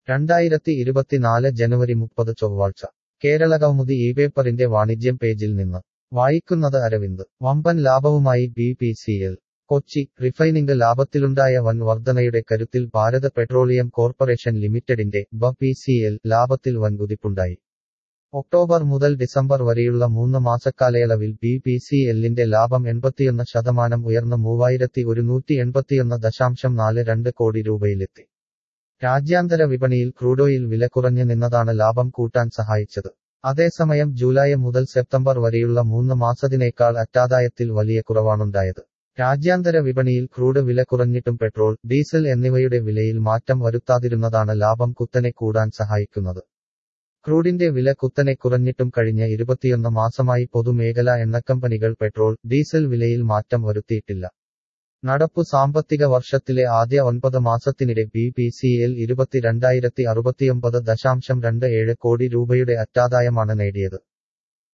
2024 ജനുവരി 30 ചൊവ്വാഴ്ച കേരളകൗമുദി ഇപേപ്പറിന്റെ വാണിജ്യം പേജിൽ നിന്ന് വായിക്കുന്നത് അരവിന്ദ് വമ്പൻ ലാഭവുമായി BPCL കൊച്ചി റിഫൈനിംഗ് ലാഭത്തിലുണ്ടായ വൻ വർധനയുടെ കരുത്തിൽ ഭാരത് പെട്രോളിയം കോർപ്പറേഷൻ ലിമിറ്റഡിന്റെ BPCL ലാഭത്തിൽ വൻ കുതിപ്പുണ്ടായി. ഒക്ടോബർ മുതൽ ഡിസംബർ വരെയുള്ള 3 മാസക്കാലയളവിൽ BPCLന്റെ ലാഭം 81% ഉയർന്ന് 3181.42 കോടി രൂപയിലെത്തി. രാജ്യാന്തര വിപണിയിൽ ക്രൂഡോയിൽ വില കുറഞ്ഞു നിന്നതാണ് ലാഭം കൂട്ടാൻ സഹായിച്ചത്. അതേസമയം ജൂലൈ മുതൽ സെപ്റ്റംബർ വരെയുള്ള 3 മാസത്തിനേക്കാൾ അറ്റാദായത്തിൽ വലിയ കുറവാണുണ്ടായത്. രാജ്യാന്തര വിപണിയിൽ ക്രൂഡ് വില കുറഞ്ഞിട്ടും പെട്രോൾ, ഡീസൽ എന്നിവയുടെ വിലയിൽ മാറ്റം വരുത്താതിരുന്നതാണ് ലാഭം കുത്തനെ കൂടാൻ സഹായിക്കുന്നത്. ക്രൂഡിന്റെ വില കുത്തനെ കുറഞ്ഞിട്ടും കഴിഞ്ഞ 21 മാസമായി പൊതുമേഖലാ എണ്ണക്കമ്പനികൾ പെട്രോൾ, ഡീസൽ വിലയിൽ മാറ്റം വരുത്തിയിട്ടില്ല. നടപ്പു സാമ്പത്തിക വർഷത്തിലെ ആദ്യ 9 മാസത്തിനിടെ BPCL 22,069.27 കോടി രൂപയുടെ അറ്റാദായമാണ് നേടിയത്.